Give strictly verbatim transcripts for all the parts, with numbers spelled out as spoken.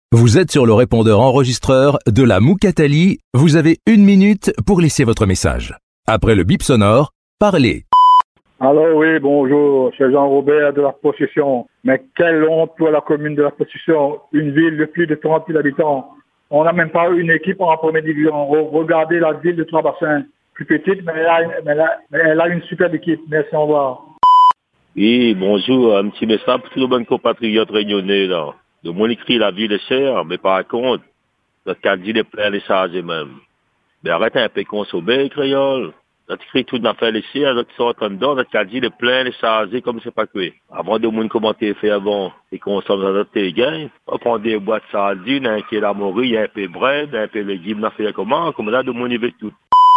Vous êtes sur le répondeur enregistreur de la Moukatali. Vous avez une minute pour laisser votre message. Après le bip sonore, parlez. Alors oui, bonjour, c'est Jean-Robert de la Possession. Mais quelle honte pour la commune de la Possession, une ville de plus de trente mille habitants. On n'a même pas une équipe en première division. Regardez la ville de Trois-Bassins, plus petite, mais elle, a, mais, elle a, mais elle a une superbe équipe. Merci, au revoir. Oui, bonjour, un petit message pour tous nos bons compatriotes réunionnais, là. Le monde écrit la ville est chère, mais par contre, notre caddie est plein les charges même. Mais arrêtez un peu de consommer, créole. Notre écrit tout n'a fait les chères, notre qui sont en train dedans, notre caddie est plein les charges, comme c'est pas quoi. Avant de monde commenter fait avant, et consomme dans notre gain, on prend des boîtes de sardines, un qui est la morue, un peu de bread, un peu de légumes, on fait comment, comme là, de monde y veut tout.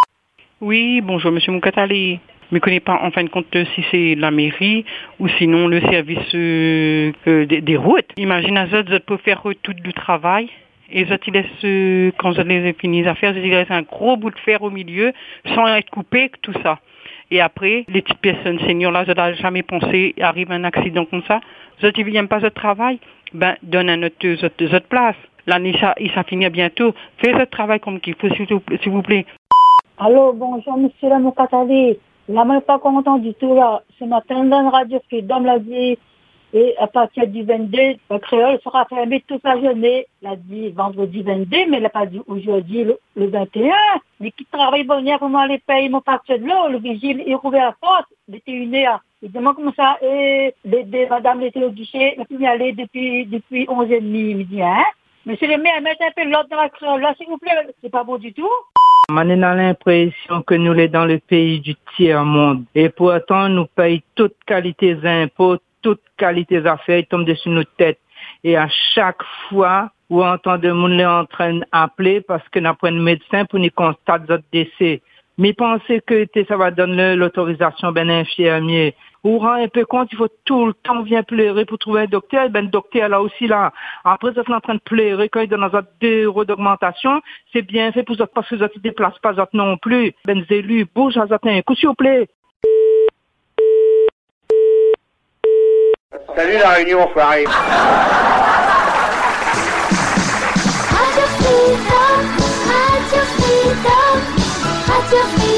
Oui, bonjour, monsieur Moukatali. Je ne connais pas en fin de compte si c'est la mairie ou sinon le service euh, euh, des, des routes. Imagine à ça, vous pouvez faire tout le travail et ça, ils laissent, euh, quand vous les fini à faire, ils laissent un gros bout de fer au milieu sans être coupé, tout ça. Et après, les petites personnes seniors là, je n'ai jamais pensé, arrive un accident comme ça, vous ne viennent pas ce travail, ben donne un autre, autre, autre place. L'année, ça, ça finit bientôt. Faites ce travail comme qu'il faut, s'il vous, s'il vous plaît. Allô, bonjour, monsieur la Moukatali. Là, je ne suis pas content du tout, là. Ce matin, dans la radio, qui donne la vie, et à partir du vingt-deux, le créole sera fermé toute la journée. Il a dit vendredi vingt-deux, mais il n'a pas dit aujourd'hui, le, le vingt et un. Mais qui travaille pour venir, comment les paye, mon parti de l'eau, le vigile, il rouvre la porte, il était une heure. Il demande comment ça, et les, les, madame était au guichet, elle a pu y aller depuis, depuis onze heures trente. Il me dit, hein? Monsieur le maire, mettez un peu l'ordre dans la créole, là, s'il vous plaît. C'est pas beau du tout. On a l'impression que nous sommes dans le pays du tiers-monde. Et pourtant, nous payons toutes qualités d'impôts, toutes qualités d'affaires, ils tombent dessus nos têtes. Et à chaque fois, où on entend des gens en train d'appeler parce que nous avons un médecin pour nous constater notre décès. Mais pensez que ça va donner l'autorisation ben infirmier. Ou rend un peu compte, il faut tout le temps vient pleurer pour trouver un docteur, ben le docteur là aussi là. Après, vous êtes en train de pleurer quand il donne notre deux euros d'augmentation, c'est bien fait pour vous parce que vous ne déplacez pas vous non plus. Ben les élus, bouge à un coup s'il vous plaît. Salut la réunion, enfoiré. Radio Freedom, Radio Freedom, Radio Freedom.